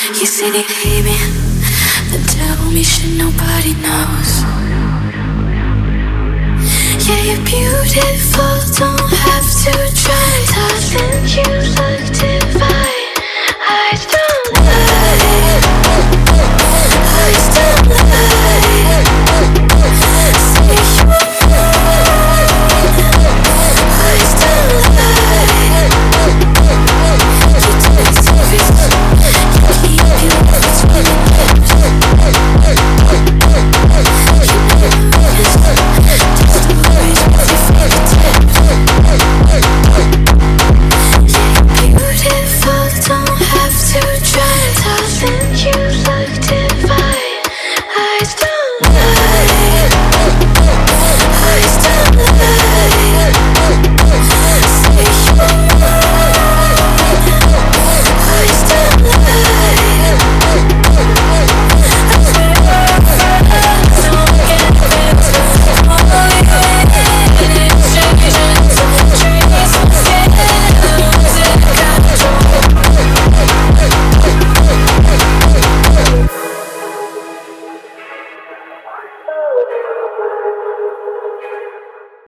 You say they hate me, then tell me shit nobody knows. Yeah, you're beautiful, don't have to try. I think you look different.